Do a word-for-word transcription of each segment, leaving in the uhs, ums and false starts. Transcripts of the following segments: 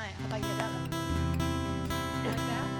night. How about you get that one? Like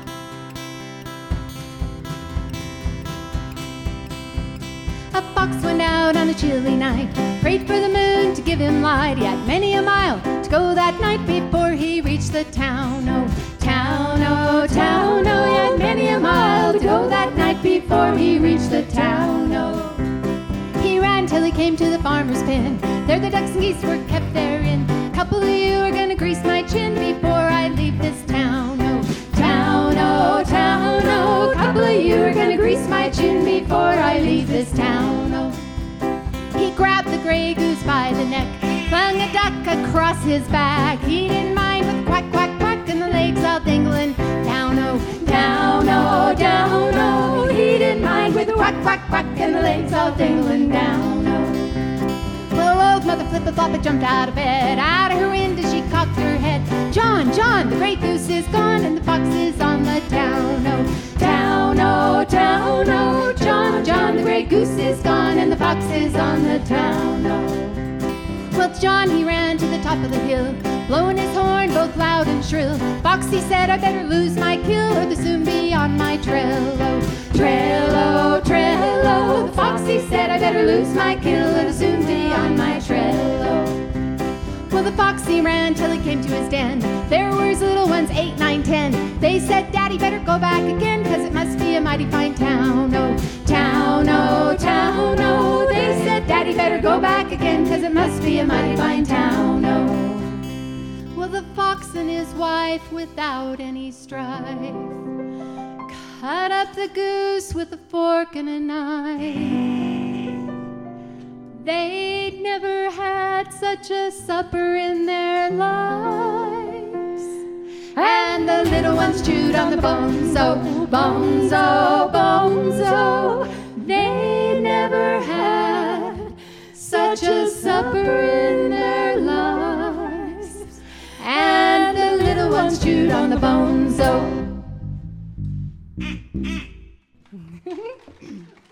that? A fox went out on a chilly night, prayed for the moon to give him light. He had many a mile to go that night before he reached the town. Oh, town, oh, town, oh, he had many a mile to go that night before he reached the town. Oh, he ran till he came to the farmer's pen. There the ducks and geese were kept therein. Couple of you are gonna grease my chin before I leave this town. Oh, town, oh, town, oh, couple of you are gonna grease my chin before I leave this town. Oh, he grabbed the gray goose by the neck, flung a duck across his back. He didn't mind with quack, quack, quack, and the legs all dangling down. Oh, down, oh, down, oh, he didn't mind with quack, quack, quack, and the legs all dangling down. Oh, well, old Mother Flip-a-Flop jumped out of bed. Out of her window she cocked her head. John, John, the gray goose is gone and the fox is on the town. Oh, town, oh, town, oh, John, John, the gray goose is gone and the fox is on the town. Oh, well, John, he ran to the top of the hill, blowing his horn both loud and shrill. Foxy said, I better lose my kill or they'll soon be on my trail. Oh, trail, oh, trail, oh, the foxy said, I better lose my kill or they'll soon be on my trail. Oh, well, the foxy ran till he came to his den. There were his little ones, eight, nine, ten. They said, Daddy, better go back again, cause it must be a mighty fine town. Oh, town, oh, town, oh, they said, Daddy, better go back again, cause it must be a mighty fine town. Oh, well, the fox and his wife, without any strife, cut up the goose with a fork and a knife. They'd never had such a supper in their lives. And the little ones chewed on the bones, oh, bones, oh, bones, oh. They never had such a supper in their lives. And the little ones chewed on the bones, oh.